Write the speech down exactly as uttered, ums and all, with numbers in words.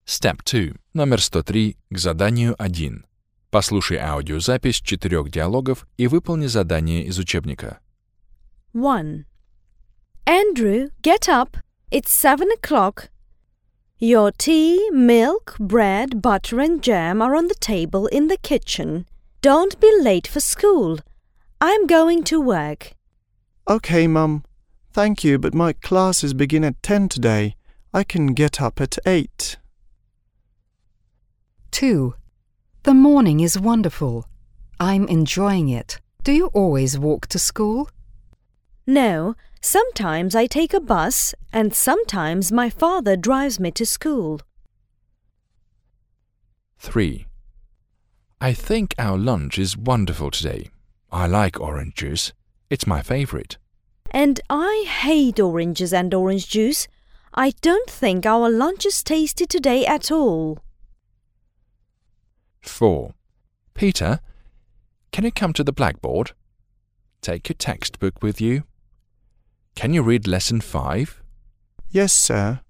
Step two. Номер сто три к заданию один. Послушай аудиозапись четырех диалогов и выполни задание из учебника. one. Andrew, get up. It's seven o'clock. Your tea, milk, bread, butter and jam are on the table in the kitchen. Don't be late for school. I'm going to work. OK, Mum. Thank you, but my classes begin at ten today. I can get up at eight. two. The morning is wonderful. I'm enjoying it. Do you always walk to school? No, sometimes I take a bus and sometimes my father drives me to school. three. I think our lunch is wonderful today. I like orange juice. It's my favorite. And I hate oranges and orange juice. I don't think our lunch is tasty today at all. four. Peter, can you come to the blackboard? Take your textbook with you. Can you read lesson five? Yes, sir.